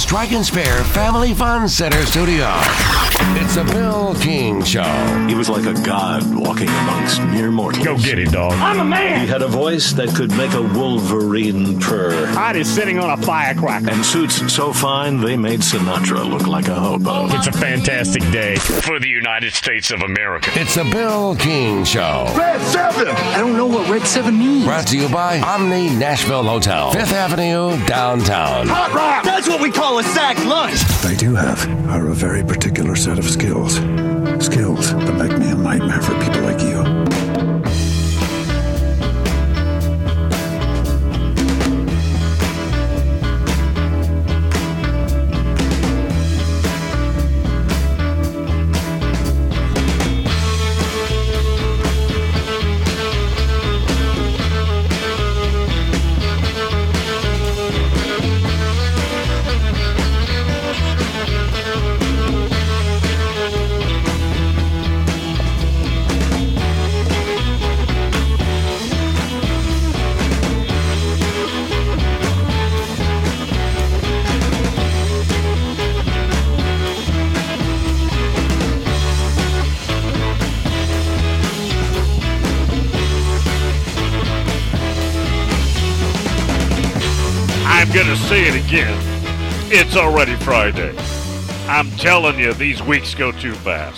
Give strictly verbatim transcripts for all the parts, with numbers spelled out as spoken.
Strike and Spare Family Fun Center studio. It's a Bill King Show. He was like a god walking amongst mere mortals. Go get it, dog. I'm a man. He had a voice that could make a wolverine purr. Hot is sitting on a firecracker. And suits so fine, they made Sinatra look like a hobo. It's a fantastic day for the United States of America. It's a Bill King Show. Red seven. I don't know what Red seven means. Brought to you by Omni Nashville Hotel, Fifth Avenue, downtown. Hot rock. That's what we call a sack lunch. What I do have are a very particular set of skills. Skills that make me a nightmare for people like you. I'm going to say it again. It's already Friday. I'm telling you, these weeks go too fast.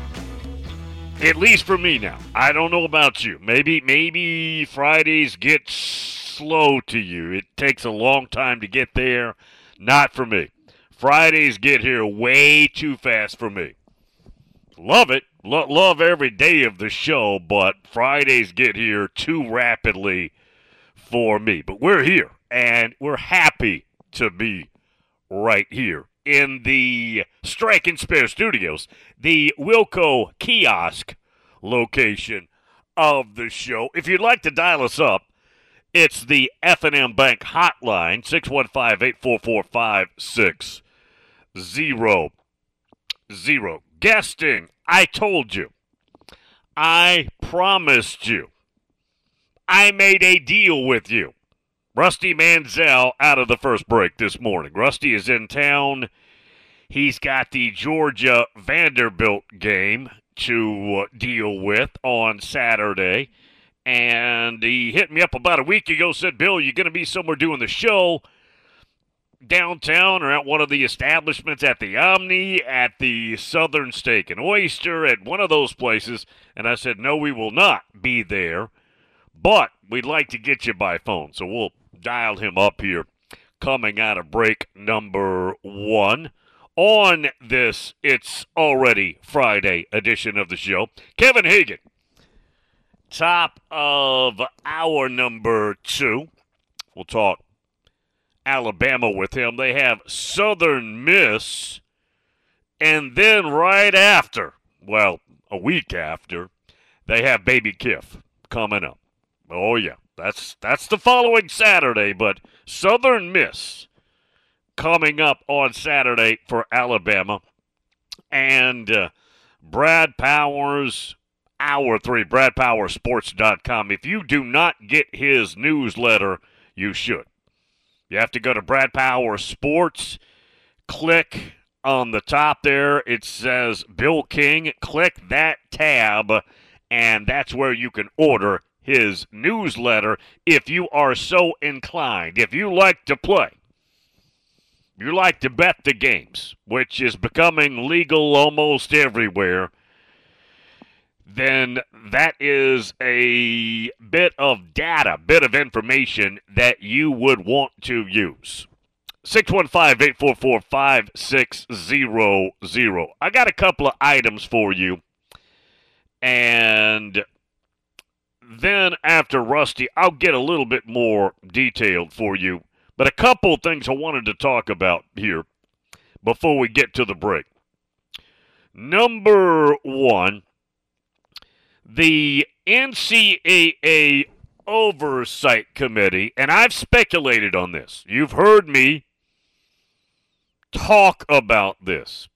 At least for me now. I don't know about you. Maybe maybe Fridays get slow to you. It takes a long time to get there. Not for me. Fridays get here way too fast for me. Love it. Lo- love every day of the show, but Fridays get here too rapidly for me. But we're here. And we're happy to be right here in the Strike and Spare Studios, the Wilco Kiosk location of the show. If you'd like to dial us up, it's the F and M Bank hotline, six one five, eight four four, five six zero zero. Guesting, I told you. I promised you. I made a deal with you. Rusty Manziel out of the first break this morning. Rusty is in town. He's got the Georgia Vanderbilt game to uh, deal with on Saturday. And he hit me up about a week ago, said, Bill, you're going to be somewhere doing the show downtown or at one of the establishments at the Omni, at the Southern Steak and Oyster, at one of those places. And I said, no, we will not be there. But we'd like to get you by phone. So we'll dial him up here coming out of break number one on this It's Already Friday edition of the show. Kevin Hagan, top of hour number two. We'll talk Alabama with him. They have Southern Miss, and then right after, well, a week after, they have Baby Kiff coming up. Oh, yeah. That's that's the following Saturday, but Southern Miss coming up on Saturday for Alabama. And uh, Brad Powers, Hour three, brad power sports dot com. If you do not get his newsletter, you should. You have to go to Brad Power Sports, click on the top there. It says Bill King. Click that tab, and that's where you can order his newsletter if you are so inclined. If you like to play, you like to bet the games, which is becoming legal almost everywhere, then that is a bit of data, bit of information that you would want to use. six one five, eight four four, five six zero zero. I got a couple of items for you, and then after Rusty, I'll get a little bit more detailed for you. But a couple things I wanted to talk about here before we get to the break. Number one, the N C double A Oversight Committee, and I've speculated on this. You've heard me talk about this.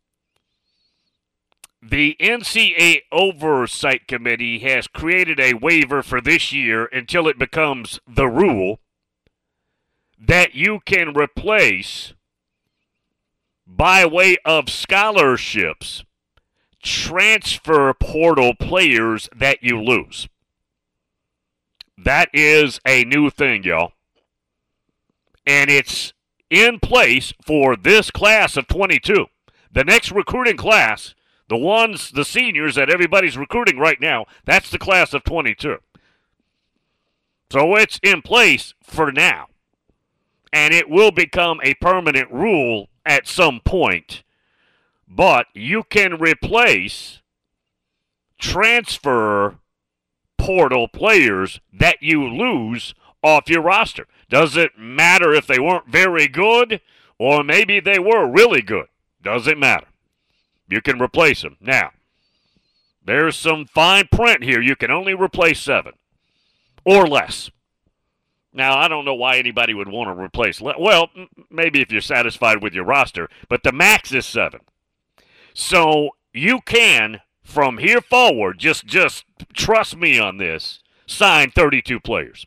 The N C double A Oversight Committee has created a waiver for this year until it becomes the rule that you can replace by way of scholarships, transfer portal players that you lose. That is a new thing, y'all. And it's in place for this class of twenty-two. The next recruiting class, the ones, the seniors that everybody's recruiting right now, that's the class of twenty-two. So it's in place for now. And it will become a permanent rule at some point. But you can replace transfer portal players that you lose off your roster. Doesn't matter if they weren't very good or maybe they were really good. Doesn't matter. You can replace them. Now, there's some fine print here. You can only replace seven or less. Now, I don't know why anybody would want to replace le- well, maybe if you're satisfied with your roster, but the max is seven. So you can, from here forward, just, just trust me on this, sign thirty-two players.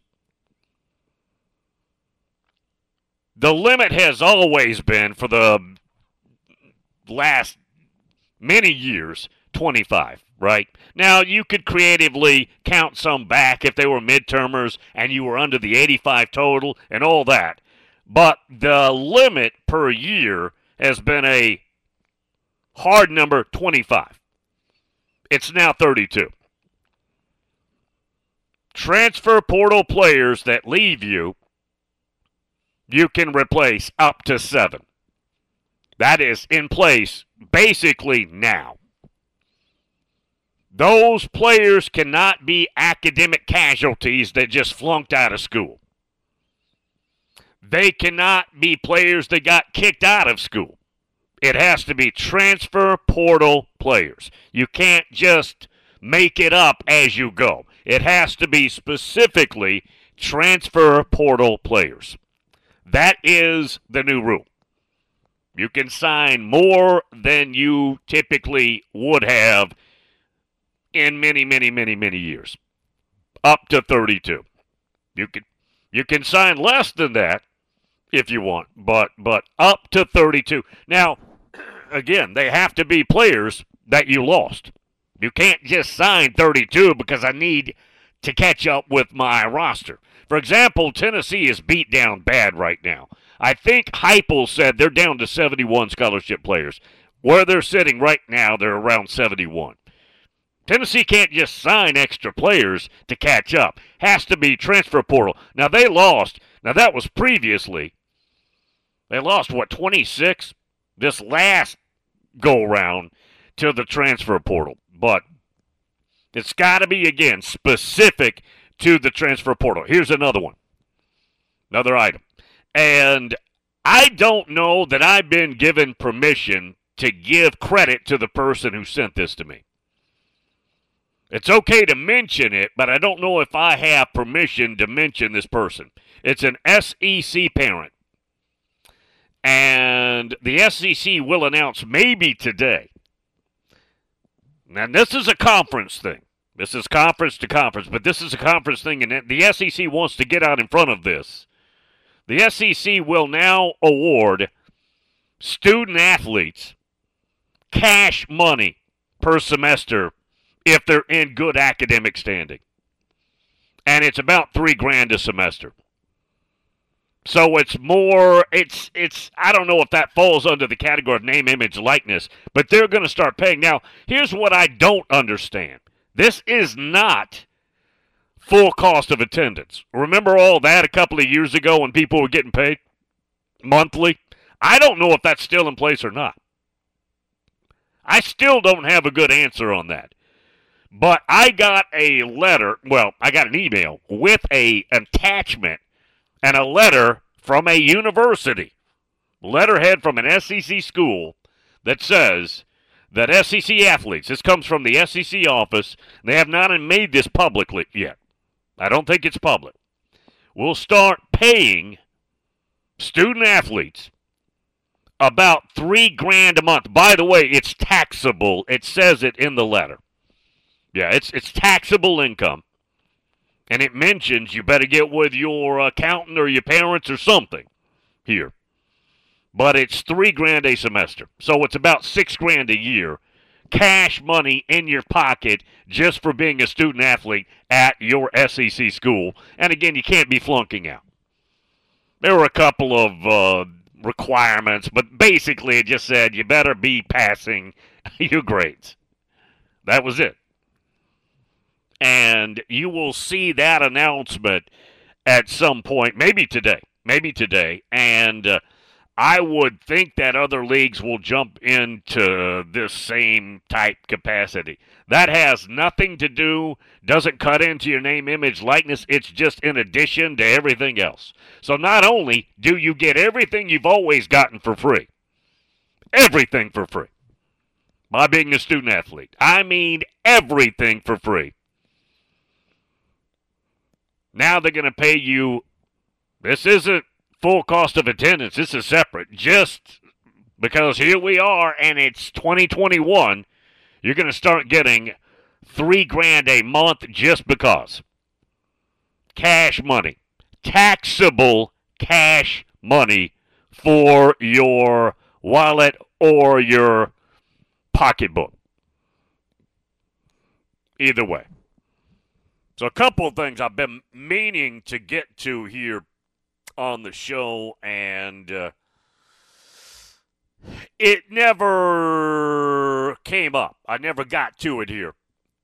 The limit has always been, for the last many years, twenty-five, right? Now, you could creatively count some back if they were midtermers and you were under the eighty-five total and all that. But the limit per year has been a hard number, twenty-five. It's now thirty-two. Transfer portal players that leave you, you can replace up to seven. That is in place basically now. Those players cannot be academic casualties that just flunked out of school. They cannot be players that got kicked out of school. It has to be transfer portal players. You can't just make it up as you go. It has to be specifically transfer portal players. That is the new rule. You can sign more than you typically would have in many, many, many, many years. Up to thirty-two. You can you can sign less than that if you want, but but up to thirty-two. Now, again, they have to be players that you lost. You can't just sign thirty-two because I need to catch up with my roster. For example, Tennessee is beat down bad right now. I think Heupel said they're down to seventy-one scholarship players. Where they're sitting right now, they're around seventy-one. Tennessee can't just sign extra players to catch up. Has to be transfer portal. Now, they lost. Now, that was previously. They lost, what, twenty-six? This last go-round to the transfer portal. But it's got to be, again, specific to the transfer portal. Here's another one. Another item. And I don't know that I've been given permission to give credit to the person who sent this to me. It's okay to mention it, but I don't know if I have permission to mention this person. It's an S E C parent. And the S E C will announce maybe today. Now, this is a conference thing. This is conference to conference, but this is a conference thing, and the S E C wants to get out in front of this. The S E C will now award student athletes cash money per semester if they're in good academic standing. And it's about three grand a semester. So it's more, it's, it's, I don't know if that falls under the category of name, image, likeness, but they're going to start paying. Now, here's what I don't understand. This is not full cost of attendance. Remember all that a couple of years ago when people were getting paid monthly? I don't know if that's still in place or not. I still don't have a good answer on that. But I got a letter, well, I got an email with a attachment and a letter from a university, letterhead from an S E C school that says that S E C athletes, this comes from the S E C office, they have not made this publicly yet. I don't think it's public. We'll start paying student athletes about three grand a month. By the way, it's taxable. It says it in the letter. Yeah, it's it's taxable income. And it mentions you better get with your accountant or your parents or something here. but it's three grand a semester. So it's about six grand a year. Cash money in your pocket just for being a student athlete at your S E C school. And again, you can't be flunking out. There were a couple of uh, requirements, but basically it just said you better be passing your grades. That was it. And you will see that announcement at some point, maybe today, maybe today. And uh, I would think that other leagues will jump into this same type capacity. That has nothing to do, doesn't cut into your name, image, likeness. It's just in addition to everything else. So not only do you get everything you've always gotten for free, everything for free, by being a student athlete. I mean everything for free. Now they're going to pay you, this isn't full cost of attendance, this is separate, just because here we are and it's twenty twenty-one, you're going to start getting three grand a month just because. Cash money, taxable cash money for your wallet or your pocketbook. Either way. So a couple of things I've been meaning to get to here on the show, and uh, it never came up. I never got to it here.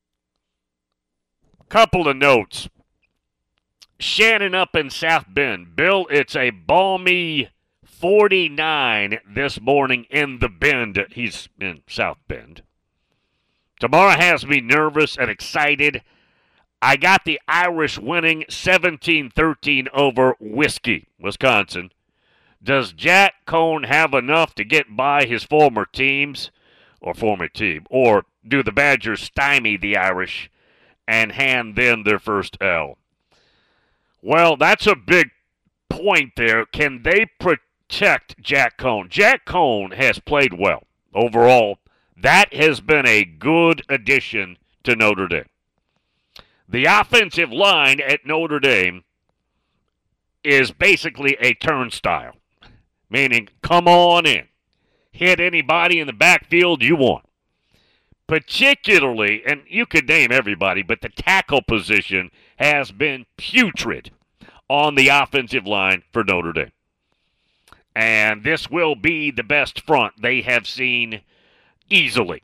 Couple of notes. Shannon up in South Bend. Bill, it's a balmy forty-nine this morning in the Bend. He's in South Bend. Tomorrow has me nervous and excited. I got the Irish winning seventeen thirteen over Whiskey, Wisconsin. Does Jack Cohn have enough to get by his former teams, or former team, or do the Badgers stymie the Irish and hand them their first L? Well, that's a big point there. Can they protect Jack Cohn? Jack Cohn has played well overall. That has been a good addition to Notre Dame. The offensive line at Notre Dame is basically a turnstile, meaning come on in, hit anybody in the backfield you want. Particularly, and you could name everybody, but the tackle position has been putrid on the offensive line for Notre Dame. And this will be the best front they have seen easily.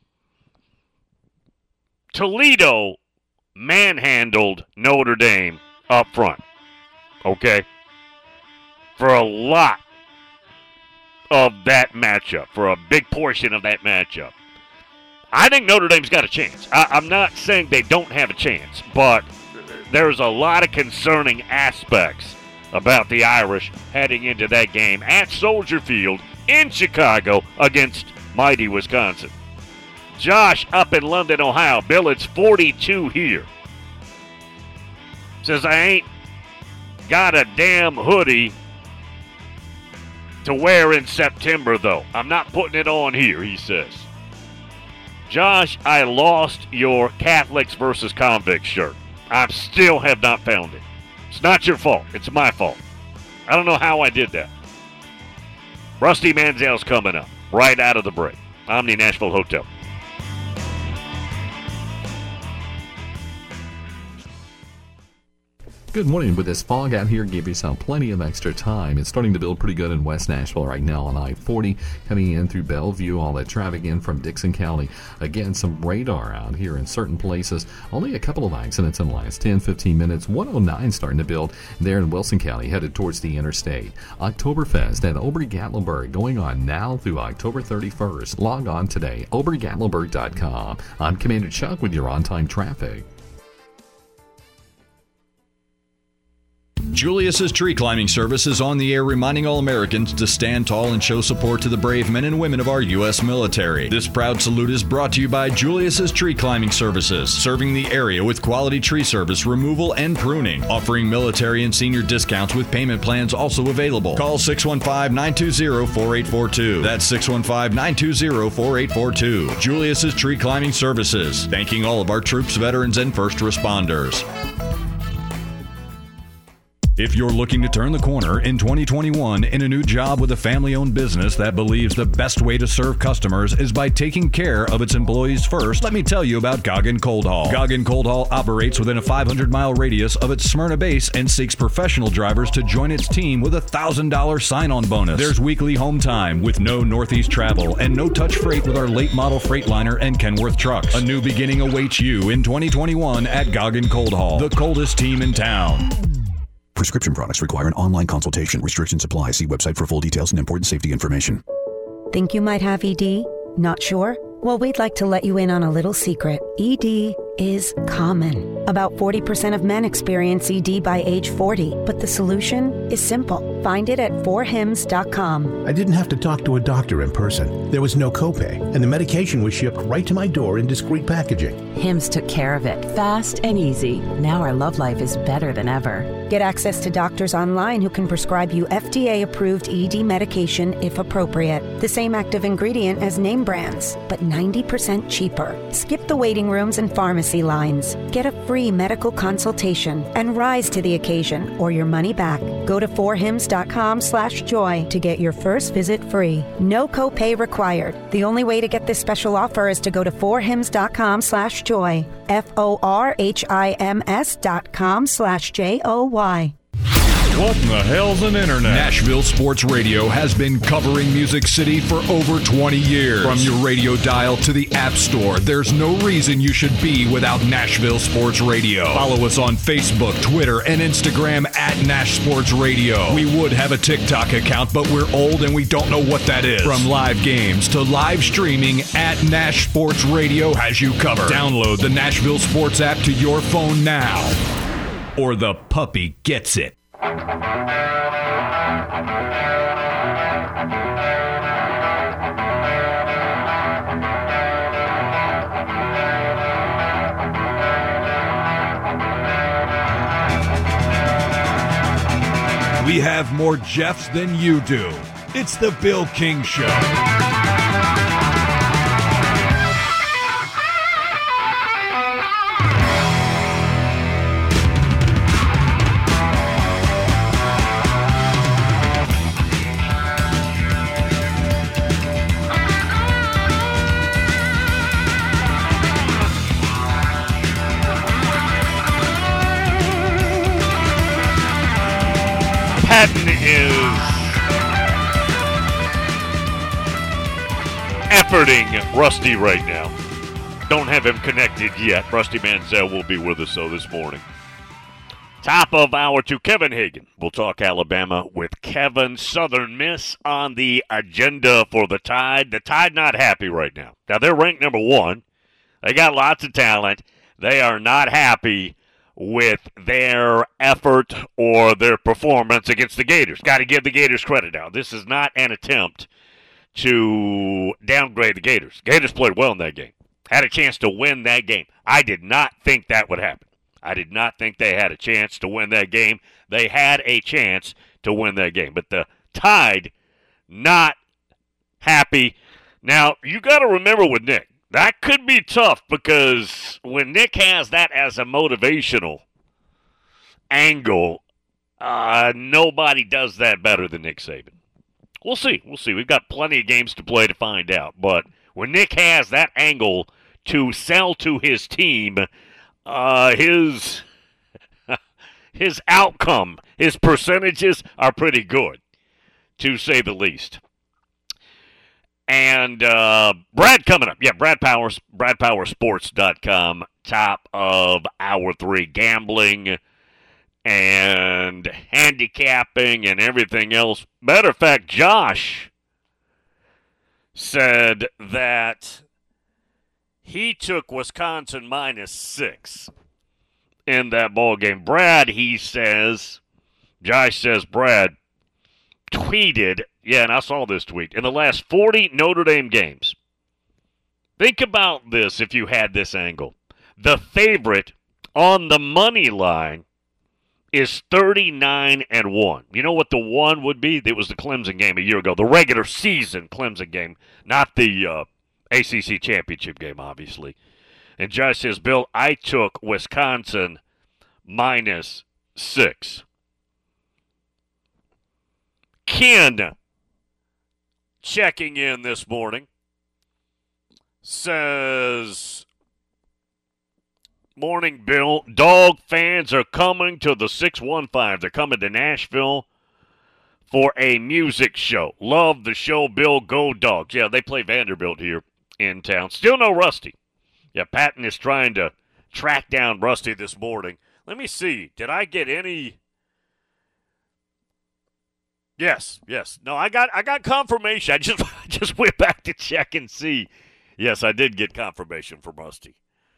Toledo manhandled Notre Dame up front, okay, for a lot of that matchup, for a big portion of that matchup. I think Notre Dame's got a chance. I, I'm not saying they don't have a chance, but there's a lot of concerning aspects about the Irish heading into that game at Soldier Field in Chicago against mighty Wisconsin. Josh up in London, Ohio. Bill, it's forty-two here. Says, I ain't got a damn hoodie to wear in September, though. I'm not putting it on here, he says. Josh, I lost your Catholics versus Convicts shirt. I still have not found it. It's not your fault. It's my fault. I don't know how I did that. Rusty Manziel's coming up right out of the break. Omni Nashville Hotel. Good morning. With this fog out here, give yourself plenty of extra time. It's starting to build pretty good in West Nashville right now on I forty, coming in through Bellevue, all that traffic in from Dixon County. Again, some radar out here in certain places. Only a couple of accidents in the last ten, fifteen minutes. one oh nine starting to build there in Wilson County, headed towards the interstate. Oktoberfest at Ober-Gatlinburg going on now through October thirty-first. Log on today, ober gatlinburg dot com. I'm Commander Chuck with your on-time traffic. Julius's Tree Climbing Service is on the air reminding all Americans to stand tall and show support to the brave men and women of our U S military. This proud salute is brought to you by Julius's Tree Climbing Services, serving the area with quality tree service, removal, and pruning, offering military and senior discounts with payment plans also available. Call six one five, nine two zero, four eight four two. That's six one five, nine two zero, four eight four two. Julius's Tree Climbing Services, thanking all of our troops, veterans, and first responders. If you're looking to turn the corner in twenty twenty-one in a new job with a family-owned business that believes the best way to serve customers is by taking care of its employees first, let me tell you about Goggin Cold Haul. Goggin Cold Haul operates within a five hundred mile radius of its Smyrna base and seeks professional drivers to join its team with a one thousand dollars sign-on bonus. There's weekly home time with no Northeast travel and no-touch freight with our late model Freightliner and Kenworth trucks. A new beginning awaits you in twenty twenty-one at Goggin Cold Haul, the coldest team in town. Prescription products require an online consultation. Restrictions apply. See website for full details and important safety information. Think you might have E D? Not sure? Well, we'd like to let you in on a little secret. E D is common. About forty percent of men experience E D by age forty, but the solution is simple. Find it at four hims dot com. I didn't have to talk to a doctor in person. There was no copay, and the medication was shipped right to my door in discreet packaging. Hims took care of it, fast and easy. Now our love life is better than ever. Get access to doctors online who can prescribe you F D A-approved E D medication if appropriate. The same active ingredient as name brands, but ninety percent cheaper. Skip the waiting rooms and pharmacy lines. Get a free medical consultation and rise to the occasion or your money back. Go to four hims dot com slash joy to get your first visit free. No copay required. The only way to get this special offer is to go to four hims dot com slash joy. F O R H I M S dot com slash J O Y. What in the hell's an internet? Nashville Sports Radio has been covering Music City for over twenty years. From your radio dial to the App Store, there's no reason you should be without Nashville Sports Radio. Follow us on Facebook, Twitter, and Instagram at Nash Sports Radio. We would have a TikTok account, but we're old and we don't know what that is. From live games to live streaming, at Nash Sports Radio has you covered. Download the Nashville Sports app to your phone now, or the puppy gets it. We have more Jeffs than you do. It's the Bill King Show. Patton is efforting Rusty right now. Don't have him connected yet. Rusty Mansell will be with us, though, this morning. Top of hour two, Kevin Hagan. We'll talk Alabama with Kevin. Southern Miss on the agenda for the Tide. The Tide not happy right now. Now, they're ranked number one. They got lots of talent. They are not happy with their effort or their performance against the Gators. Got to give the Gators credit now. This is not an attempt to downgrade the Gators. Gators played well in that game. Had a chance to win that game. I did not think that would happen. I did not think they had a chance to win that game. They had a chance to win that game. But the Tide, not happy. Now, you got to remember with Nick, that could be tough because when Nick has that as a motivational angle, uh, nobody does that better than Nick Saban. We'll see. We'll see. We've got plenty of games to play to find out. But when Nick has that angle to sell to his team, uh, his his outcome, his percentages are pretty good, to say the least. And uh, Brad coming up. Yeah, Brad Powers, brad power sports dot com, top of hour three, gambling and handicapping and everything else. Matter of fact, Josh said that he took Wisconsin minus six in that ball game. Brad, he says, Josh says, Brad tweeted, yeah, and I saw this tweet, in the last forty Notre Dame games, think about this if you had this angle. The favorite on the money line is thirty-nine and one. You know what the one would be? It was the Clemson game a year ago, the regular season Clemson game, not the uh, A C C championship game, obviously. And Josh says, Bill, I took Wisconsin minus six. Ken checking in this morning says, morning, Bill. Dog fans are coming to the six one five. They're coming to Nashville for a music show. Love the show, Bill. Go Dogs. Yeah, they play Vanderbilt here in town. Still no Rusty. Yeah, Patton is trying to track down Rusty this morning. Let me see. Did I get any? Yes, yes. No, I got I got confirmation. I just I just went back to check and see. Yes, I did get confirmation from Rusty.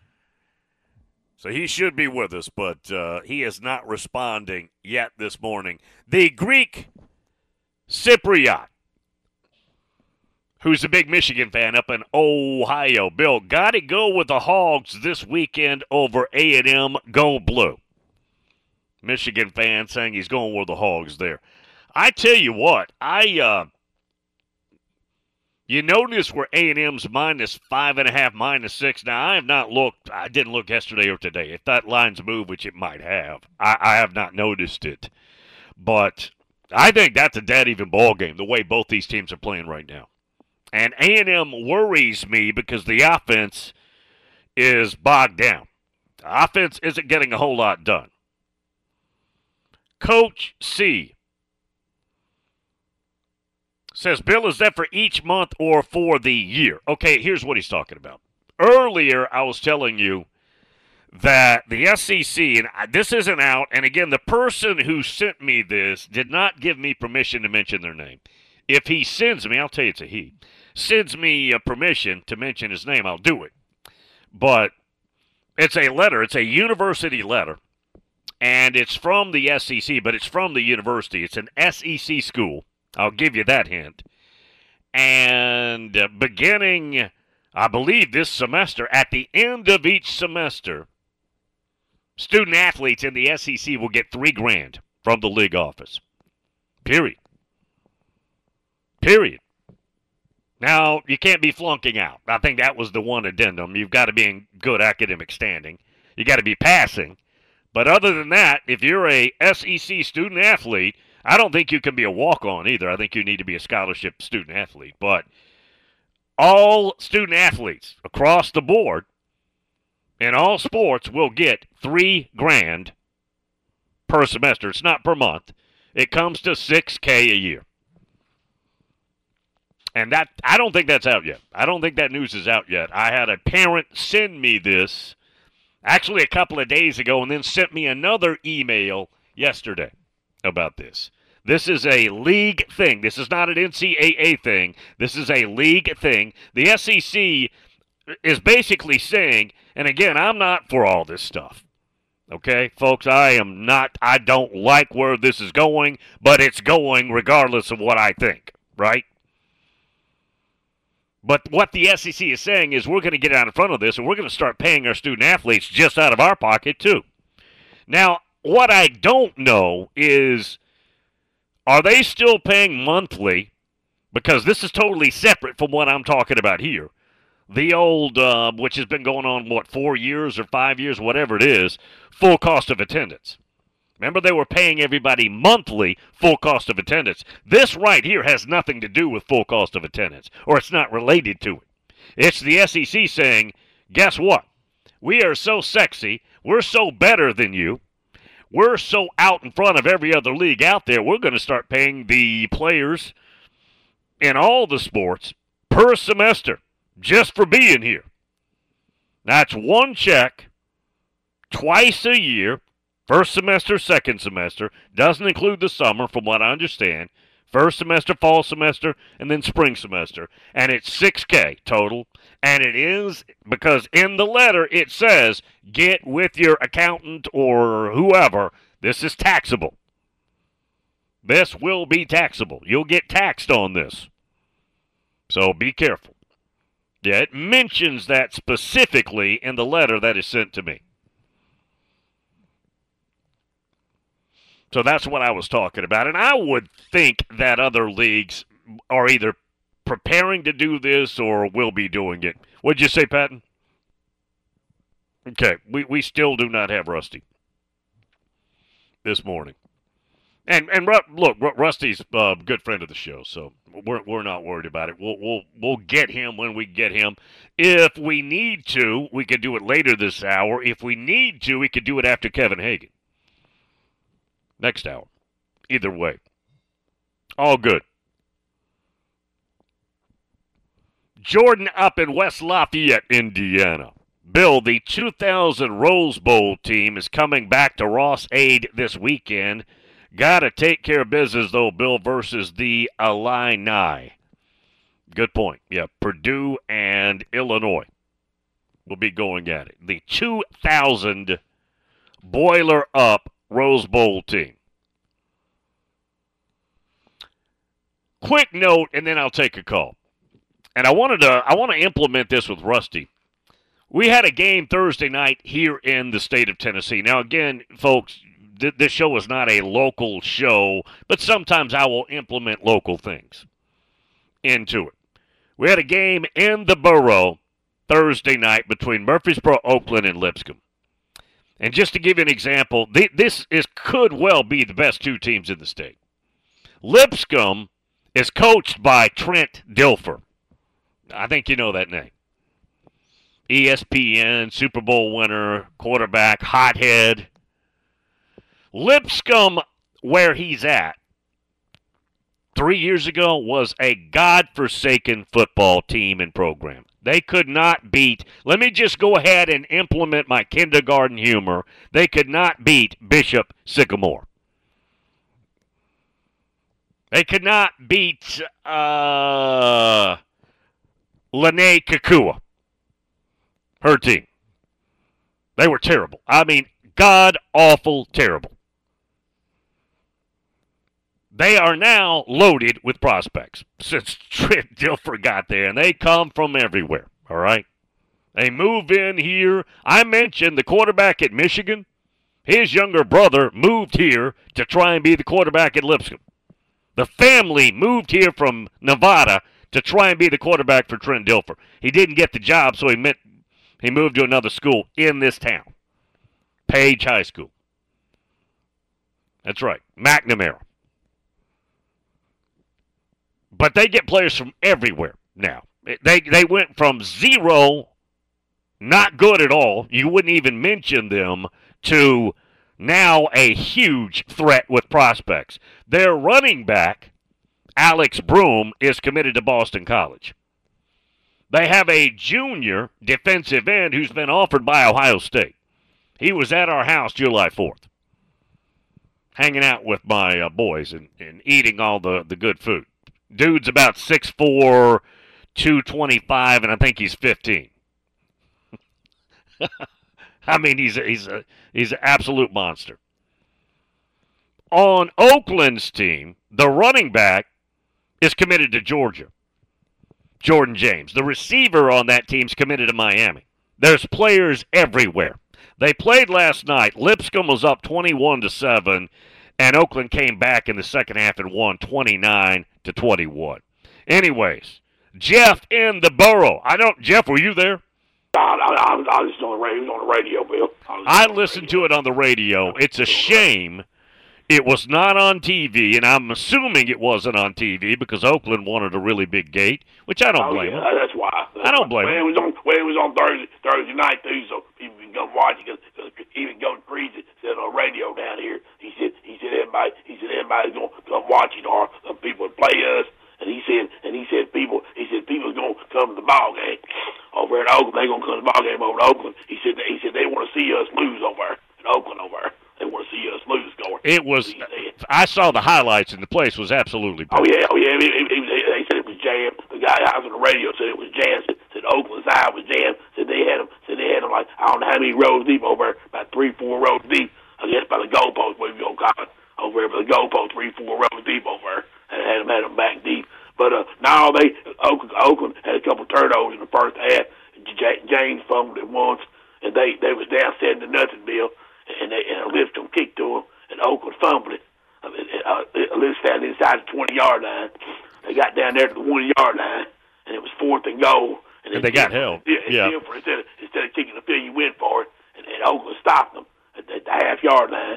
So he should be with us, but uh, he is not responding yet this morning. The Greek Cypriot, who's a big Michigan fan up in Ohio. Bill, got to go with the Hogs this weekend over A and M. Go Blue. Michigan fan saying he's going with the Hogs there. I tell you what, I uh, you notice where A and M's minus five and a half, minus six. Now I have not looked. I didn't look yesterday or today. If that line's moved, which it might have, I, I have not noticed it. But I think that's a dead even ball game. The way both these teams are playing right now, and A and M worries me because the offense is bogged down. The offense isn't getting a whole lot done. Coach C says, Bill, is that for each month or for the year? Okay, here's what he's talking about. Earlier, I was telling you that the S E C, and this isn't out, and again, the person who sent me this did not give me permission to mention their name. If he sends me, I'll tell you it's a he, sends me a permission to mention his name, I'll do it. But it's a letter. It's a university letter, and it's from the S E C, but it's from the university. It's an S E C school. I'll give you that hint. And uh, beginning, I believe, this semester, at the end of each semester, student athletes in the S E C will get three grand from the league office. Period. Period. Now, you can't be flunking out. I think that was the one addendum. You've got to be in good academic standing. You got to be passing. But other than that, if you're a S E C student athlete, I don't think you can be a walk-on either. I think you need to be a scholarship student athlete. But all student athletes across the board in all sports will get three grand per semester. It's not per month. It comes to six K a year. And that I don't think that's out yet. I don't think that news is out yet. I had a parent send me this actually a couple of days ago and then sent me another email yesterday about this. This is a league thing. This is not an N C double A thing. This is a league thing. The S E C is basically saying, and again, I'm not for all this stuff. Okay, folks, I am not, I don't like where this is going, but it's going regardless of what I think, right? But what the S E C is saying is we're going to get out in front of this and we're going to start paying our student athletes just out of our pocket too. Now, what I don't know is, are they still paying monthly? Because this is totally separate from what I'm talking about here. The old, uh, which has been going on, what, four years or five years, whatever it is, full cost of attendance. Remember, they were paying everybody monthly full cost of attendance. This right here has nothing to do with full cost of attendance, or it's not related to it. It's the S E C saying, guess what? We are so sexy. We're so better than you. We're so out in front of every other league out there, we're going to start paying the players in all the sports per semester just for being here. That's one check twice a year, first semester, second semester. Doesn't include the summer, from what I understand. First semester, fall semester, and then spring semester. And it's six K total. And it is because in the letter it says, get with your accountant or whoever. This is taxable. This will be taxable. You'll get taxed on this. So be careful. Yeah, it mentions that specifically in the letter that is sent to me. So that's what I was talking about. And I would think that other leagues are either preparing to do this or will be doing it. What'd you say, Patton? Okay, we, we still do not have Rusty this morning. And and look, Rusty's a good friend of the show, so we're we're not worried about it. We'll we'll we'll get him when we get him. If we need to, we could do it later this hour. If we need to, we could do it after Kevin Hagan. Next hour. Either way. All good. Jordan up in West Lafayette, Indiana. Bill, the two thousand Rose Bowl team is coming back to Ross-Ade this weekend. Got to take care of business, though, Bill, versus the Illini. Good point. Yeah, Purdue and Illinois will be going at it. The two thousand Boiler Up Rose Bowl team. Quick note, and then I'll take a call. And I wanted to I want to implement this with Rusty. We had a game Thursday night here in the state of Tennessee. Now, again, folks, th- this show is not a local show, but sometimes I will implement local things into it. We had a game in the borough Thursday night between Murfreesboro, Oakland, and Lipscomb. And just to give you an example, th- this is could well be the best two teams in the state. Lipscomb is coached by Trent Dilfer. I think you know that name. E S P N, Super Bowl winner, quarterback, hothead. Lipscomb, where he's at, three years ago was a godforsaken football team and program. They could not beat, let me just go ahead and implement my kindergarten humor. They could not beat Bishop Sycamore. They could not beat uh, Lene Kakua, her team. They were terrible. I mean, god-awful terrible. They are now loaded with prospects since Trent Dilfer got there, and they come from everywhere, all right? They move in here. I mentioned the quarterback at Michigan. His younger brother moved here to try and be the quarterback at Lipscomb. The family moved here from Nevada to try and be the quarterback for Trent Dilfer. He didn't get the job, so he met, he moved to another school in this town, Page High School. That's right, McNamara. But they get players from everywhere now. They they went from zero, not good at all, you wouldn't even mention them, to now a huge threat with prospects. Their running back, Alex Broom, is committed to Boston College. They have a junior defensive end who's been offered by Ohio State. He was at our house July fourth, hanging out with my uh, boys and, and eating all the, the good food. Dude's about six foot four, two twenty-five, and I think he's fifteen. I mean, he's a, he's a, he's an absolute monster. On Oakland's team, the running back is committed to Georgia, Jordan James. The receiver on that team's committed to Miami. There's players everywhere. They played last night. Lipscomb was up twenty-one to seven, and Oakland came back in the second half and won twenty-nine to twenty-one. Anyways, Jeff in the borough. I don't. Jeff, were you there? I, I, I, I listened on the radio. It was on the radio, Bill. I, I listened to it on the radio. It's a shame it was not on T V, and I'm assuming it wasn't on T V because Oakland wanted a really big gate, which I don't oh, blame yeah, them. That's why. That's I don't blame well, them. It was on, well, it was on Thursday, Thursday night, too, so people can come watch it. Because even Coach Creed said on the radio down here, he said he said everybody he said everybody's going to come watch it, or some people would play us. And he said, and he said, people, he said, people's gonna come to the ball game over at Oakland. They gonna come to the ball game over at Oakland. He said, he said they want to see us lose over there in Oakland over there. They want to see us lose, score. It was. I saw the highlights, and the place was absolutely. Oh yeah, oh yeah. It, it, it, they said it was jammed. The guy I was on the radio said it was jammed. Said, said Oakland side was jammed. Said they had them. Said they had them like I don't know how many rows deep over there, about three, four rows deep. I guess by the goalpost, what we gonna call it over there, by the goalpost, three, four rows deep over there, and had them had them back deep. But uh, now they Oakland, Oakland had a couple turnovers in the first half. J- James fumbled it once, and they, they was down seven to nothing, Bill. And they and Lipscomb kicked to him, and Oakland fumbled it. I mean, uh, Lipscomb standing inside the twenty yard line. They got down there to the one yard line, and it was fourth and goal. And, and they got held. Yeah. yeah. Instead of instead of kicking the field, you went for it, and, and Oakland stopped them at, at the half yard line.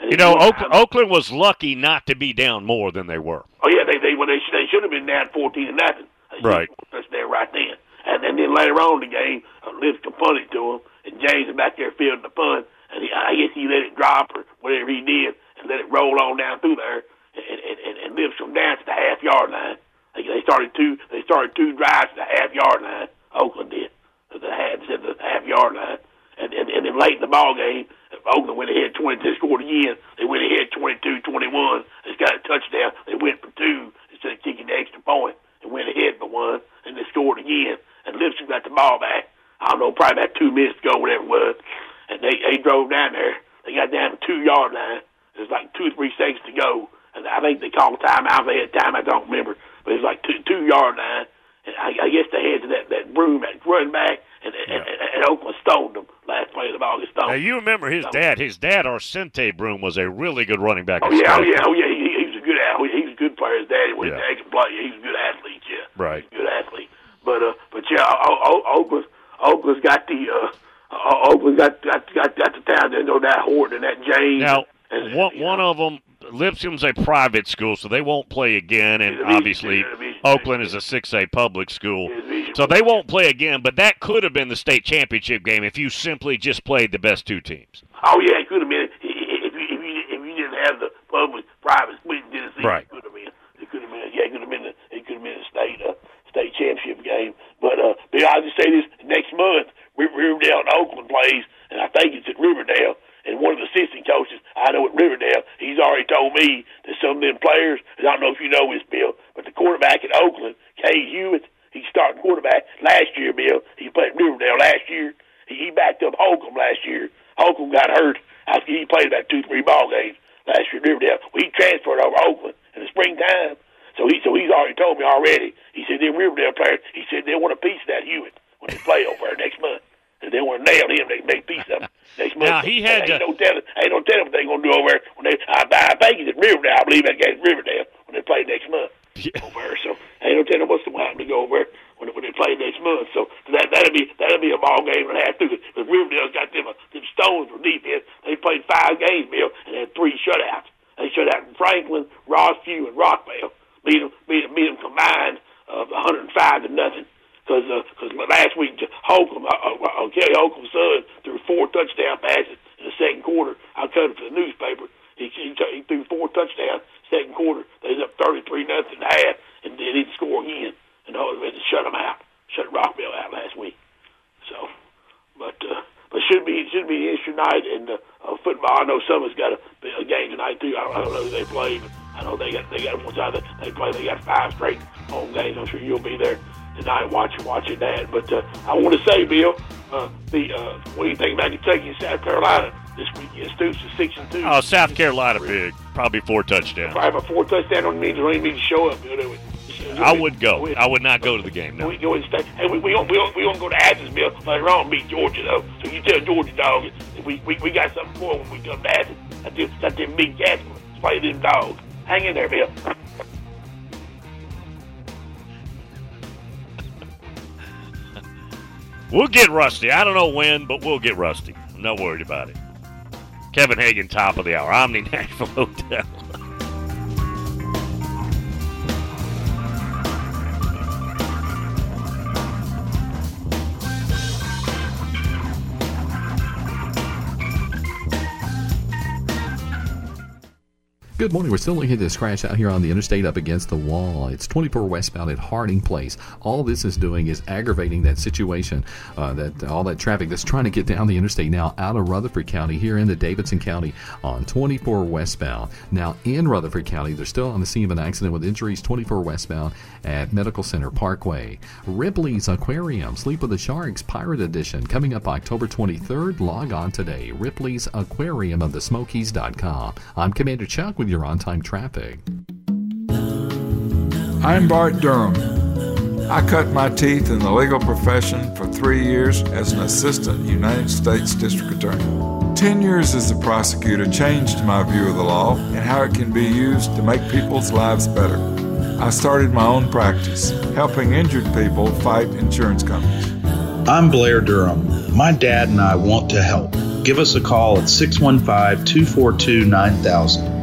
And you know, Oakland, Oakland was lucky not to be down more than they were. Oh yeah, they they well, they, they should have been down fourteen to nothing. Right. That's there right then. And, and then later on in the game, uh, Lipscomb punted to him, and James was back there fielding the punt, and he, I guess he let it drop or whatever he did, and let it roll on down through there, and, and, and, and Lipscomb down to the half yard line. They, they started two. They started two drives to the half yard line. Oakland did. The half, the half yard line, and, and and then late in the ball game, Oakland went ahead twenty-two, scored again. They went ahead twenty-two twenty-one. They got a touchdown. They went for two instead of kicking the extra point, and went ahead for one, and they scored again. And Lipscomb got the ball back. I don't know, probably about two minutes to go, whatever it was. And they, they drove down there. They got down to the two-yard line. There's like two or three seconds to go. And I think they called a timeout. They had time, I don't remember. But it was like two, two-yard line. And I, I guess they had that, that broom, that running back, and, yeah. and, and, and Oakland stoned them. Last play of the ball, they stoned Now, you remember his so, dad. His dad, Arcente Broom, was a really good running back. Oh, yeah, oh, yeah, oh, yeah. He, he was a good athlete. He was a good player. His daddy was yeah. a can play. He was a good athlete, yeah. Right. Good athlete. But uh, but yeah, o- o- Oakland's Oakland's got the uh, Oakland's got got got, got the town. They know that Horton and that James. Now, and, one one know. of them, Lipscomb's a private school, so they won't play again. And Division, obviously, Division, Oakland is a six A public school, Division, so they won't play again. But that could have been the state championship game if you simply just played the best two teams. Oh yeah, it could have been if you if you, if you didn't have the public private split in Tennessee. Right. It could have been. It could have been. Yeah, it could have been. The, it could have been a state. Uh, state championship game. But uh, I'll just say this, next month, Riverdale and Oakland plays, and I think it's at Riverdale, and one of the assistant coaches I know at Riverdale, he's already told me that some of them players, I don't know if you know this, Bill, but the quarterback at Oakland, Kay Hewitt, he's starting quarterback last year, Bill. He played at Riverdale last year. He, he backed up Holcomb last year. Holcomb got hurt. I think he played about two, three ball games last year at Riverdale. Well, he transferred over to Oakland in the springtime. So he so he's already told me already. He said them Riverdale players, he said they want a piece of that Hewitt when they play over there next month. And they want to nail him, they make a piece of him next month. Now he had ain't to, no telling ain't no telling what they gonna do over there when they I, I think it's at Riverdale, I believe that game's Riverdale when they play next month yeah. over there. So ain't no telling what's gonna happen to go over there when when they play next month. So that that'll be that'll be a ball game and a half too. Because Riverdale's got them uh, them stones for defense. They played five games, Bill, and had three shutouts. They shut out Franklin, Rossview, and Rockville. Beat them, beat them, beat them combined of uh, one hundred five to nothing. Because uh, last week, Holcomb, uh, uh, Kelly Holcomb's son threw four touchdown passes in the second quarter. I cut it for the newspaper. He, he, he threw four touchdowns second quarter. They was up thirty-three nothing at half, and they didn't score again. And they had to shut them out, shut Rockville out last week. So, but uh, but should be should be an issue night in uh, uh, football. I know some of us got a, a game tonight too. I don't, I don't know who they play, but I know they got they got one side that they play. They got five straight home games. I'm sure you'll be there tonight watching watching that. But uh, I want to say, Bill, uh, the uh, what do you think about Kentucky and South Carolina this weekend? Stoops is six and two. Oh, South Carolina big, probably four touchdowns. Probably a four touchdown on means don't even need to show up, Bill. Do we? I would go. I would not go to the game. No. We go and stay. Hey, we we don't we don't, we don't go to Athens, Bill. Later on, beat Georgia though. So you tell Georgia dogs, we we we got something for when we come to Athens. That's them, that's them big cats. Play them dogs. Hang in there, Bill. We'll get rusty. I don't know when, but we'll get rusty. I'm not worried about it. Kevin Hagan, top of the hour. Omni Nashville Hotel. Good morning. We're still looking at this crash out here on the interstate up against the wall. It's twenty-four westbound at Harding Place. All this is doing is aggravating that situation, uh, that all that traffic that's trying to get down the interstate now out of Rutherford County here into Davidson County on twenty-four westbound. Now in Rutherford County, they're still on the scene of an accident with injuries twenty-four westbound at Medical Center Parkway. Ripley's Aquarium, Sleep with the Sharks Pirate Edition, coming up October twenty-third. Log on today. Ripley's Aquarium of the Smokies dot com. I'm Commander Chuck with your on-time traffic. I'm Bart Durham. I cut my teeth in the legal profession for three years as an assistant United States District Attorney. Ten years as a prosecutor changed my view of the law and how it can be used to make people's lives better. I started my own practice, helping injured people fight insurance companies. I'm Blair Durham. My dad and I want to help. give us a call at six one five, two four two, nine thousand.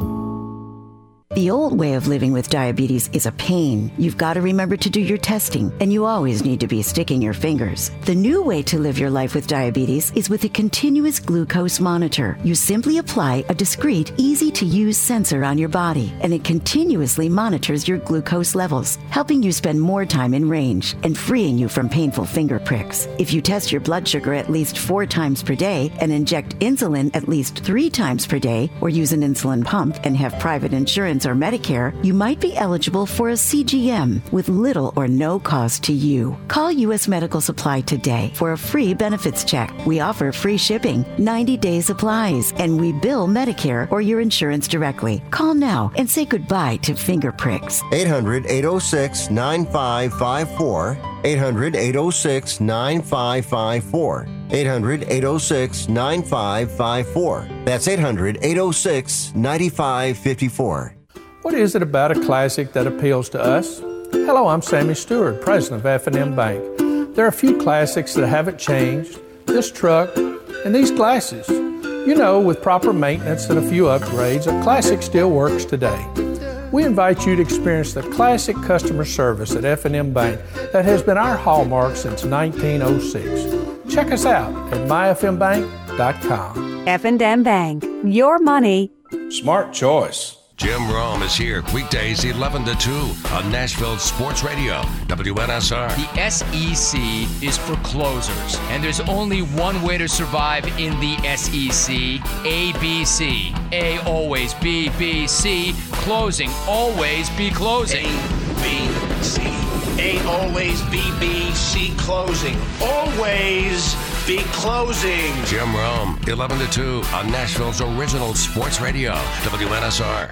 The old way of living with diabetes is a pain. You've got to remember to do your testing, and you always need to be sticking your fingers. The new way to live your life with diabetes is with a continuous glucose monitor. You simply apply a discreet, easy-to-use sensor on your body, and it continuously monitors your glucose levels, helping you spend more time in range and freeing you from painful finger pricks. If you test your blood sugar at least four times per day and inject insulin at least three times per day, or use an insulin pump and have private insurance or Medicare, you might be eligible for a C G M with little or no cost to you. Call U S Medical Supply today for a free benefits check. We offer free shipping, ninety-day supplies, and we bill Medicare or your insurance directly. Call now and say goodbye to finger pricks. eight hundred, eight oh six, nine five five four. eight hundred, eight oh six, nine five five four. eight hundred, eight oh six, nine five five four. That's eight hundred, eight oh six, nine five five four. What is it about a classic that appeals to us? Hello, I'm Sammy Stewart, president of F and M Bank. There are a few classics that haven't changed, this truck and these glasses. You know, with proper maintenance and a few upgrades, a classic still works today. We invite you to experience the classic customer service at F and M Bank that has been our hallmark since nineteen oh six. Check us out at my f m bank dot com. F and M Bank, your money. Smart choice. Jim Rome is here weekdays eleven to two on Nashville Sports Radio, W N S R. The S E C is for closers, and there's only one way to survive in the S E C, A B C. A always, B, B, C, closing, always be closing. A, B, C. A always, B, B, C, closing. Always be closing. Jim Rome, eleven to two on Nashville's original sports radio, W N S R.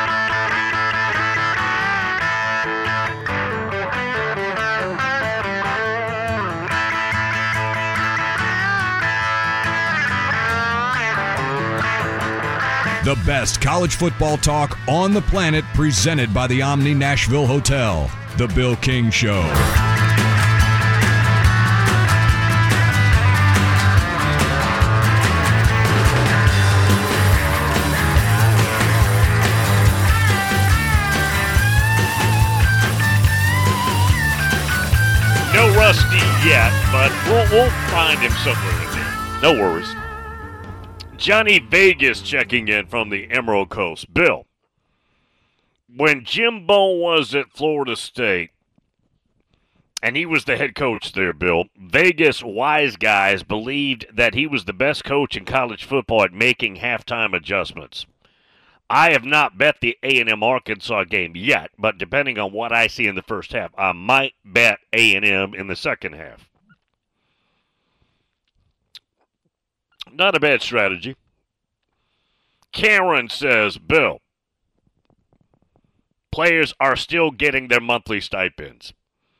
The best college football talk on the planet, presented by the Omni Nashville Hotel. The Bill King Show. No Rusty yet, but we'll, we'll find him somewhere in there. No worries. Johnny Vegas checking in from the Emerald Coast. Bill, when Jimbo was at Florida State, and he was the head coach there, Bill, Vegas wise guys believed that he was the best coach in college football at making halftime adjustments. I have not bet the A and M Arkansas game yet, but depending on what I see in the first half, I might bet A and M in the second half. Not a bad strategy. Karen says, Bill, players are still getting their monthly stipends.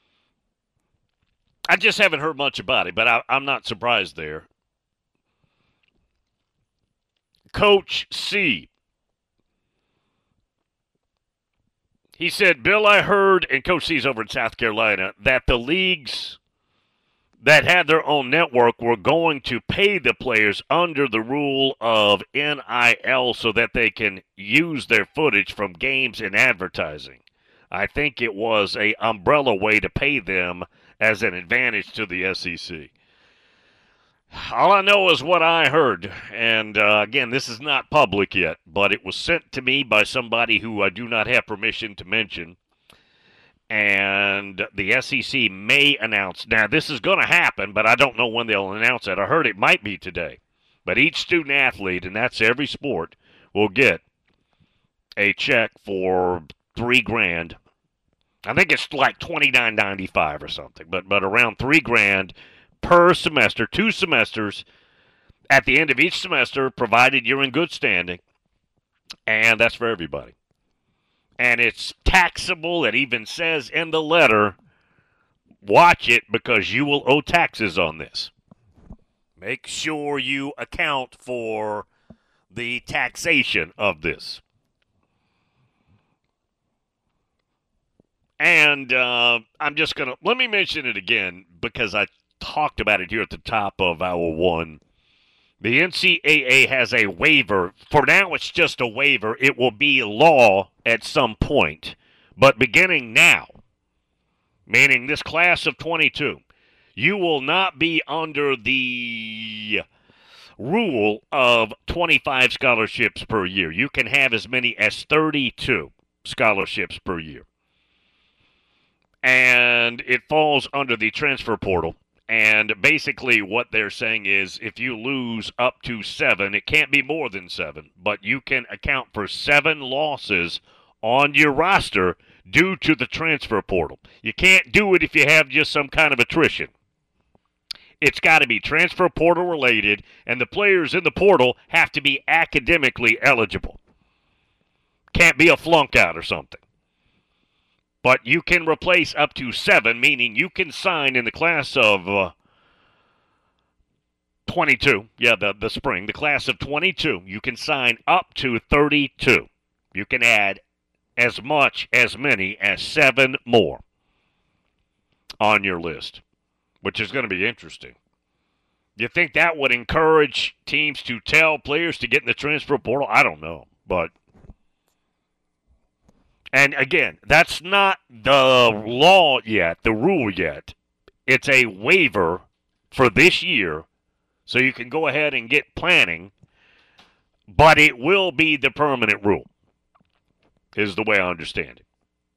I just haven't heard much about it, but I, I'm not surprised there. Coach C. He said, Bill, I heard, and Coach C's over in South Carolina, that the leagues that had their own network were going to pay the players under the rule of N I L so that they can use their footage from games in advertising. I think it was a umbrella way to pay them as an advantage to the S E C. All I know is what I heard, and uh, again, this is not public yet, but it was sent to me by somebody who I do not have permission to mention. And the S E C may announce. Now, this is going to happen, but I don't know when they'll announce it. I heard it might be today. But each student athlete, and that's every sport, will get a check for three grand. I think it's like twenty-nine ninety-five or something, but but around three grand per semester, two semesters. At the end of each semester, provided you're in good standing, and that's for everybody. And it's taxable. It even says in the letter, watch it because you will owe taxes on this. Make sure you account for the taxation of this. And uh, I'm just going to, let me mention it again because I talked about it here at the top of hour one. The N C double A has a waiver. For now, it's just a waiver. It will be law at some point. But beginning now, meaning this class of twenty-two, you will not be under the rule of twenty-five scholarships per year. You can have as many as thirty-two scholarships per year. And it falls under the transfer portal. And basically what they're saying is if you lose up to seven, it can't be more than seven, but you can account for seven losses on your roster due to the transfer portal. You can't do it if you have just some kind of attrition. It's got to be transfer portal related, and the players in the portal have to be academically eligible. Can't be a flunk out or something. But you can replace up to seven, meaning you can sign in the class of uh, twenty-two. Yeah, the, the spring. The class of twenty-two. You can sign up to thirty-two. You can add as much, as many as seven more on your list, which is going to be interesting. You think that would encourage teams to tell players to get in the transfer portal? I don't know, but... And again, that's not the law yet, the rule yet. It's a waiver for this year, so you can go ahead and get planning, but it will be the permanent rule, is the way I understand it.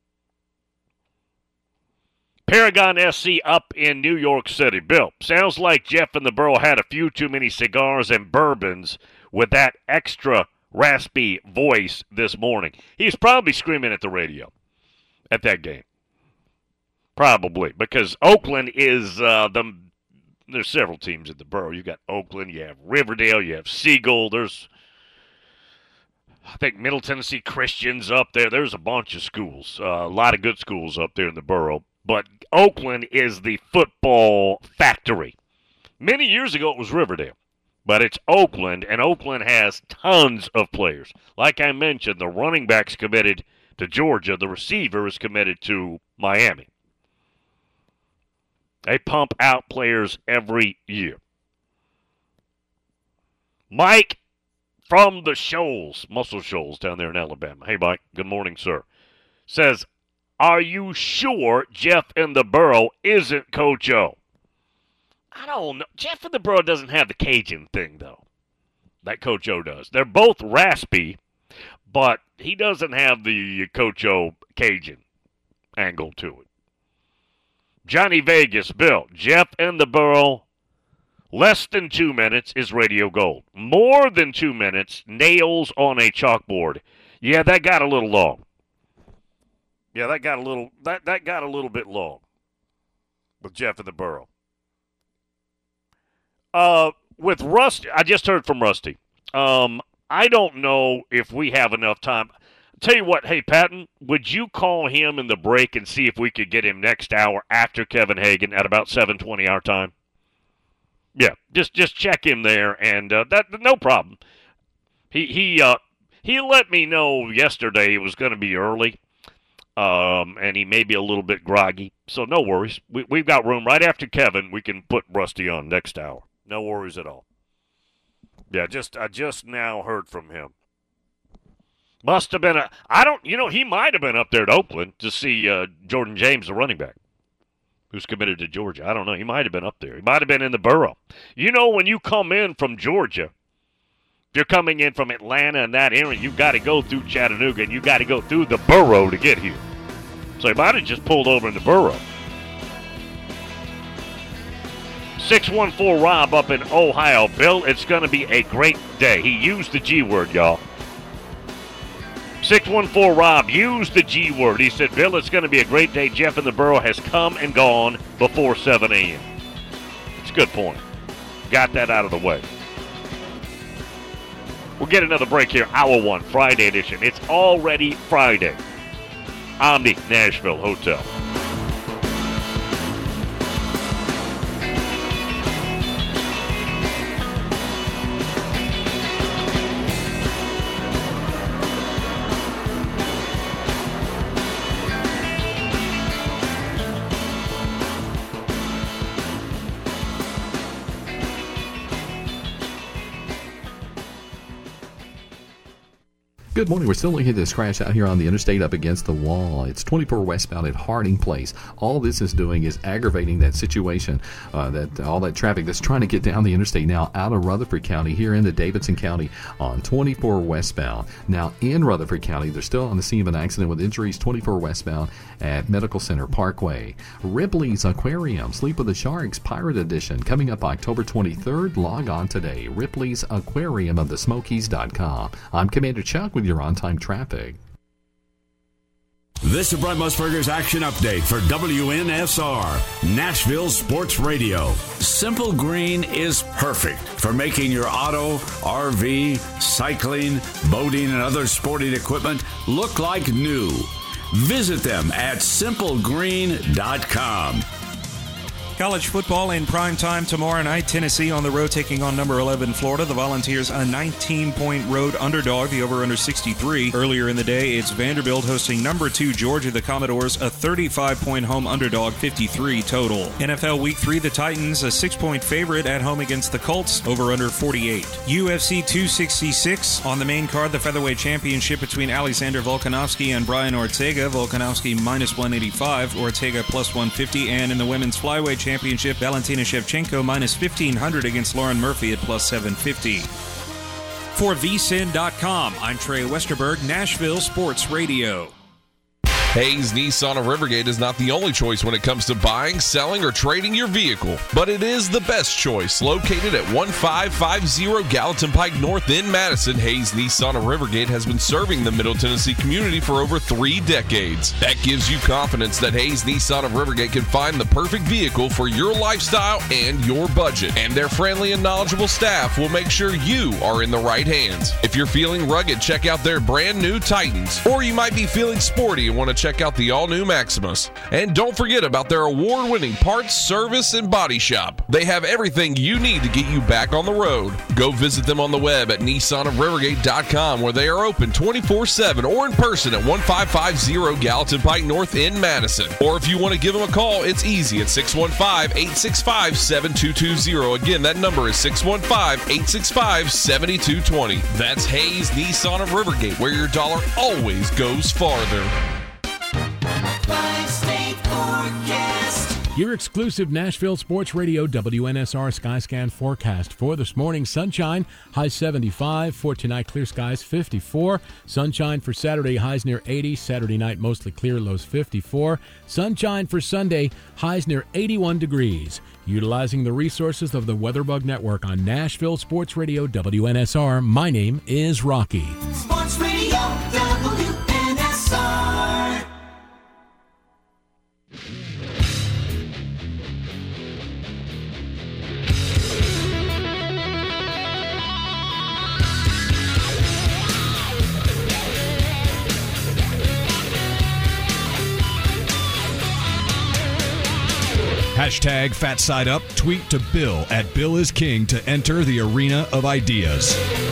Paragon S C up in New York City. Bill, sounds like Jeff in the Borough had a few too many cigars and bourbons with that extra raspy voice this morning. He's probably screaming at the radio at that game. Probably, because Oakland is uh, the. There's several teams in the borough. You got Oakland, you have Riverdale, you have Siegel. There's, I think, Middle Tennessee Christians up there. There's a bunch of schools, uh, a lot of good schools up there in the borough. But Oakland is the football factory. Many years ago, it was Riverdale. But it's Oakland, and Oakland has tons of players. Like I mentioned, the running back's committed to Georgia. The receiver is committed to Miami. They pump out players every year. Mike from the Shoals, Muscle Shoals down there in Alabama. Hey, Mike. Good morning, sir. Says, are you sure Jeff in the Borough isn't Coach O? I don't know. Jeff in the Borough doesn't have the Cajun thing, though. That Coach O does. They're both raspy, but he doesn't have the Coach O Cajun angle to it. Johnny Vegas, Bill, Jeff in the Borough, less than two minutes is radio gold. More than two minutes, nails on a chalkboard. Yeah, that got a little long. Yeah, that got a little that, that got a little bit long with Jeff in the Borough. Uh, with Rusty, I just heard from Rusty. Um, I don't know if we have enough time. Tell you what, hey, Patton, would you call him in the break and see if we could get him next hour after Kevin Hagan at about seven twenty our time? Yeah, just just check him there, and uh, that no problem. He he uh, he let me know yesterday it was going to be early, um, and he may be a little bit groggy, so no worries. We we've got room right after Kevin. We can put Rusty on next hour. No worries at all. Yeah, just I just now heard from him. Must have been a I don't you know he might have been up there at Oakland to see uh, Jordan James, the running back, who's committed to Georgia. I don't know. He might have been up there. He might have been in the borough. You know, when you come in from Georgia, if you're coming in from Atlanta and that area, you've got to go through Chattanooga and you've got to go through the borough to get here. So he might have just pulled over in the borough. six one four Rob up in Ohio. Bill, it's going to be a great day. He used the G word, y'all. six one four Rob used the G word. He said, Bill, it's going to be a great day. Jeff in the Borough has come and gone before seven a.m. It's a good point. Got that out of the way. We'll get another break here. Hour one, Friday edition. It's already Friday. Omni Nashville Hotel. Good morning. We're still looking at this crash out here on the interstate up against the wall. It's twenty-four westbound at Harding Place. All this is doing is aggravating that situation, uh, that all that traffic that's trying to get down the interstate now out of Rutherford County here into Davidson County on twenty-four westbound. Now in Rutherford County, they're still on the scene of an accident with injuries twenty-four westbound at Medical Center Parkway. Ripley's Aquarium, Sleep with the Sharks Pirate Edition, coming up October twenty-third. Log on today. Ripley's Aquarium of the Smokies dot com. I'm Commander Chuck with your on-time traffic. This is Brent Musburger's Action Update for W N S R, Nashville Sports Radio. Simple Green is perfect for making your auto, R V, cycling, boating, and other sporting equipment look like new. Visit them at simple green dot com. College football in prime time tomorrow night. Tennessee on the road taking on number eleven Florida. The Volunteers a nineteen-point road underdog. The over-under sixty-three. Earlier in the day, it's Vanderbilt hosting number two Georgia. The Commodores a thirty-five-point home underdog, fifty-three total. N F L Week three, the Titans a six-point favorite at home against the Colts. Over-under forty-eight. U F C two sixty-six on the main card. The featherweight championship between Alexander Volkanovski and Brian Ortega. Volkanovski minus one eighty-five. Ortega plus one fifty. And in the women's flyweight championship, Valentina Shevchenko minus fifteen hundred against Lauren Murphy at plus seven fifty. For V S I N dot com, I'm Trey Westerberg, Nashville Sports Radio. Hayes Nissan of Rivergate is not the only choice when it comes to buying, selling, or trading your vehicle, but it is the best choice. Located at one five five zero Gallatin Pike North in Madison, Hayes Nissan of Rivergate has been serving the Middle Tennessee community for over three decades. That gives you confidence that Hayes Nissan of Rivergate can find the perfect vehicle for your lifestyle and your budget. And their friendly and knowledgeable staff will make sure you are in the right hands. If you're feeling rugged, check out their brand new Titans. Or you might be feeling sporty and want to check out the all-new Maximus. And don't forget about their award-winning parts, service, and body shop. They have everything you need to get you back on the road. Go visit them on the web at Nissan of Rivergate dot com, where they are open twenty-four seven, or in person at one five five zero Gallatin Pike North in Madison. Or if you want to give them a call, it's easy at six one five, eight six five, seven two two zero. Again, that number is six one five, eight six five, seven two two zero. That's Hayes Nissan of Rivergate, where your dollar always goes farther. Five-state forecast. Your exclusive Nashville Sports Radio W N S R Skyscan forecast for this morning. Sunshine, high seventy-five. For tonight, clear skies, fifty-four. Sunshine for Saturday, highs near eighty. Saturday night, mostly clear, lows fifty-four. Sunshine for Sunday, highs near eighty-one degrees. Utilizing the resources of the WeatherBug Network on Nashville Sports Radio W N S R, my name is Rocky. Sports Radio W N S R. Hashtag Fat Side Up. Tweet to Bill at Bill is King to enter the arena of ideas.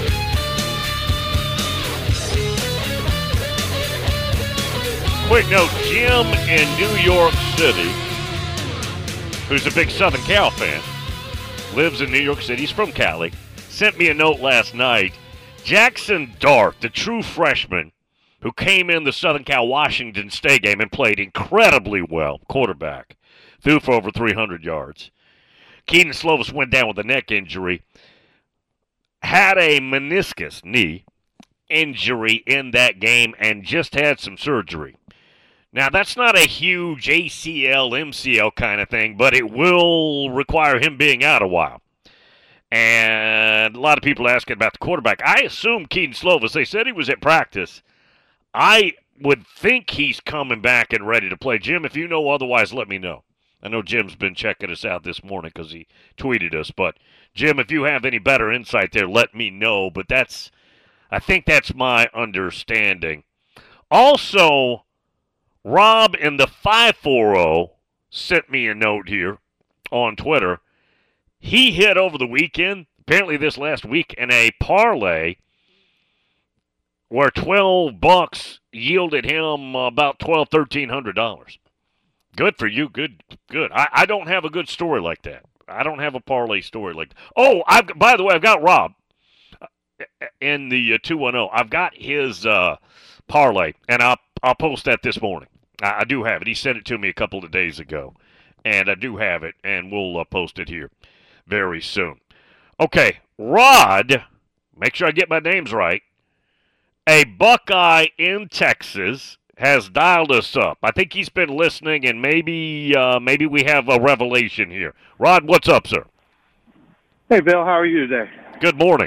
Quick note, Jim in New York City, who's a big Southern Cal fan, lives in New York City, he's from Cali, sent me a note last night. Jackson Dart, the true freshman, who came in the Southern Cal Washington State game and played incredibly well, quarterback, threw for over three hundred yards. Keaton Slovis went down with a neck injury, had a meniscus knee injury in that game, and just had some surgery. Now, that's not a huge A C L, M C L kind of thing, but it will require him being out a while. And a lot of people asking about the quarterback. I assume Keaton Slovis, they said he was at practice. I would think he's coming back and ready to play. Jim, if you know otherwise, let me know. I know Jim's been checking us out this morning because he tweeted us. But, Jim, if you have any better insight there, let me know. But that's, I think that's my understanding. Also, Rob in the five forty sent me a note here on Twitter. He hit over the weekend, apparently this last week, in a parlay where twelve bucks yielded him about twelve, thirteen hundred dollars. Good for you. Good, good. I, I don't have a good story like that. I don't have a parlay story like that. Oh, I've, by the way, I've got Rob. in the uh, two one oh. I've got his uh, parlay, and I'll, I'll post that this morning. I, I do have it. He sent it to me a couple of days ago, and I do have it, and we'll uh, post it here very soon. Okay, Rod, make sure I get my names right. A Buckeye in Texas has dialed us up. I think he's been listening, and maybe uh, maybe we have a revelation here. Rod, what's up, sir? Hey, Bill, how are you today? Good morning.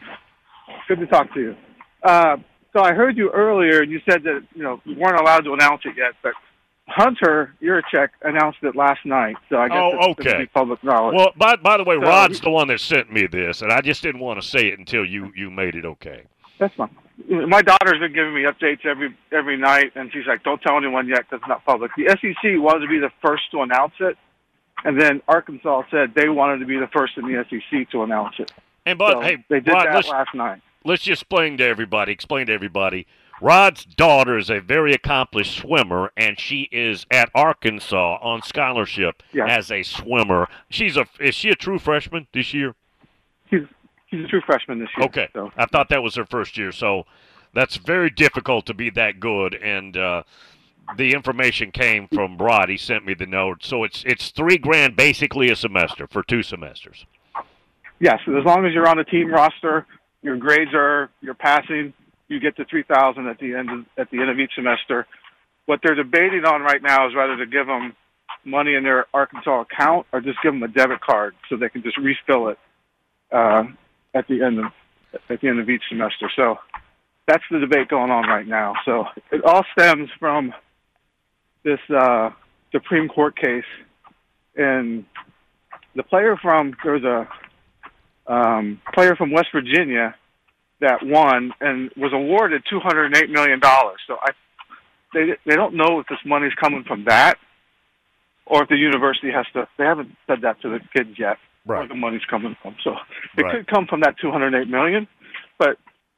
Good to talk to you. Uh, so I heard you earlier, and you said that you know you weren't allowed to announce it yet, but Hunter Yurachek announced it last night, so I guess oh, it's okay. going to be public knowledge. Well, by, by the way, So- Rod's the one that sent me this, and I just didn't want to say it until you, you made it okay. That's fine. My daughter's been giving me updates every every night, and she's like, don't tell anyone yet because it's not public. The S E C wanted to be the first to announce it, and then Arkansas said they wanted to be the first in the S E C to announce it. And but So hey, they did Rod, that let's, last night. let's just explain to everybody, explain to everybody, Rod's daughter is a very accomplished swimmer, and she is at Arkansas on scholarship Yeah. as a swimmer. She's a Is she a true freshman this year? She's she's a true freshman this year. Okay. So. I thought that was her first year, so that's very difficult to be that good. And uh, the information came from Rod. He sent me the note. So it's it's three grand basically a semester for two semesters. Yes, as long as you're on the team roster, your grades are you're passing, you get to three thousand at the end of, at the end of each semester. What they're debating on right now is whether to give them money in their Arkansas account or just give them a debit card so they can just refill it uh, at the end of at the end of each semester. So that's the debate going on right now. So it all stems from this uh, Supreme Court case, and the player from there was a um, player from West Virginia that won and was awarded two hundred eight million dollars. So I, they they don't know if this money's coming from that or if the university has to. They haven't said that to the kids yet. Right. Where the money's coming from. So it Right. could come from that two hundred eight million dollars, but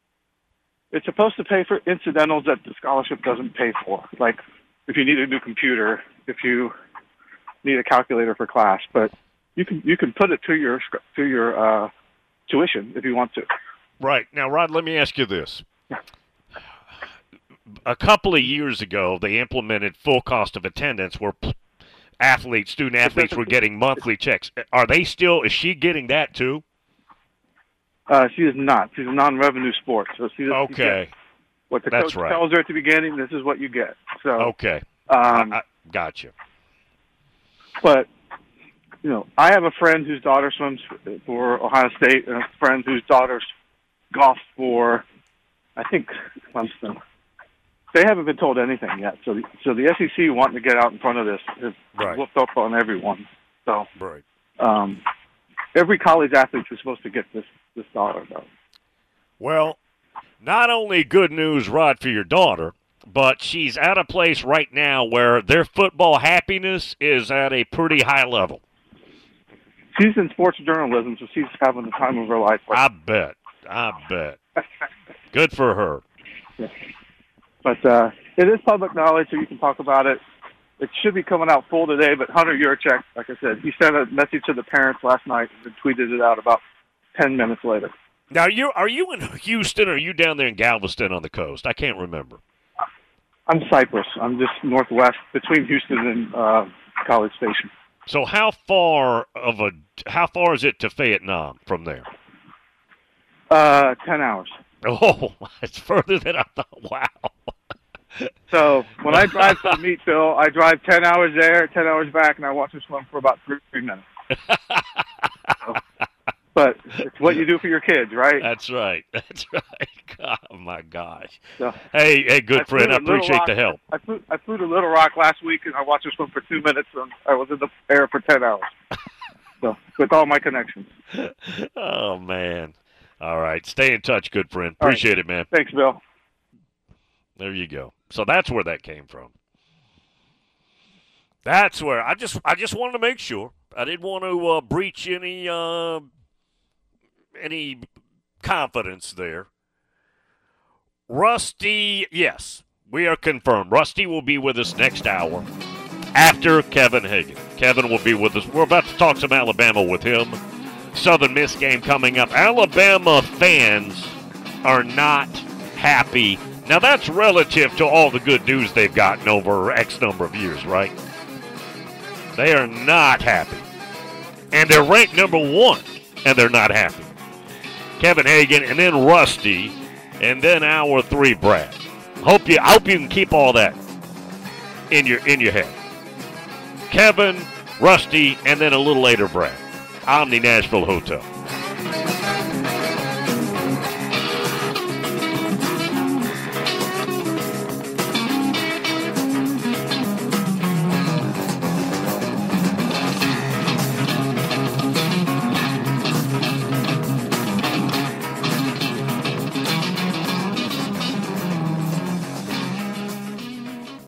it's supposed to pay for incidentals that the scholarship doesn't pay for, like if you need a new computer, if you need a calculator for class. But you can you can put it to your sc- to your uh, tuition if you want to. Right. Now, Rod, let me ask you this. A couple of years ago, they implemented full cost of attendance where p- athletes, student athletes were getting monthly checks. Are they still, is she getting that too? Uh, she is not. She's a non-revenue sport, so she doesn't Okay. get what the That's coach right. tells her at the beginning. This is what you get. So Okay. Um, I, I, gotcha. But, you know, I have a friend whose daughter swims for Ohio State and a friend whose daughter's golfed for, I think, Clemson. They haven't been told anything yet. So the, so the S E C wanting to get out in front of this has Right. whooped up on everyone. So Right. um, every college athlete is supposed to get this, this dollar, though. Well, not only good news, Rod, for your daughter, but she's at a place right now where their football happiness is at a pretty high level. She's in sports journalism, so she's having the time of her life. I bet. I bet. Good for her. Yeah. But uh, it is public knowledge, so you can talk about it. It should be coming out full today, but Hunter Yurachek, like I said, he sent a message to the parents last night and tweeted it out about ten minutes later. Now, you are you in Houston or are you down there in Galveston on the coast? I can't remember. I'm Cypress. I'm just northwest between Houston and uh, College Station. So how far of a how far is it to Vietnam from there? Uh, ten hours. Oh, it's further than I thought. Wow. So when I drive to the meet, Phil, I drive ten hours there, ten hours back, and I watch her swim for about three, three minutes. So, but it's what you do for your kids, right? That's right. That's right. God, oh my gosh. So, hey, hey, good I friend. flew I to Little appreciate Rock- the help. I flew, I flew to Little Rock last week, and I watched her swim for two minutes, and I was in the air for ten hours. So with all my connections. Oh man. All right. Stay in touch, good friend. All right. Appreciate it, man. Thanks, Bill. There you go. So that's where that came from. That's where I just I just wanted to make sure. I didn't want to uh, breach any uh, any confidence there. Rusty, yes, we are confirmed. Rusty will be with us next hour after Kevin Hagan. Kevin will be with us. We're about to talk some Alabama with him. Southern Miss game coming up. Alabama fans are not happy. Now, that's relative to all the good news they've gotten over X number of years, right? They are not happy. And they're ranked number one, and they're not happy. Kevin Hagan, and then Rusty, and then hour three, Brad. Hope you, I hope you can keep all that in your in your head. Kevin, Rusty, and then a little later, Brad. Omni Nashville Hotel.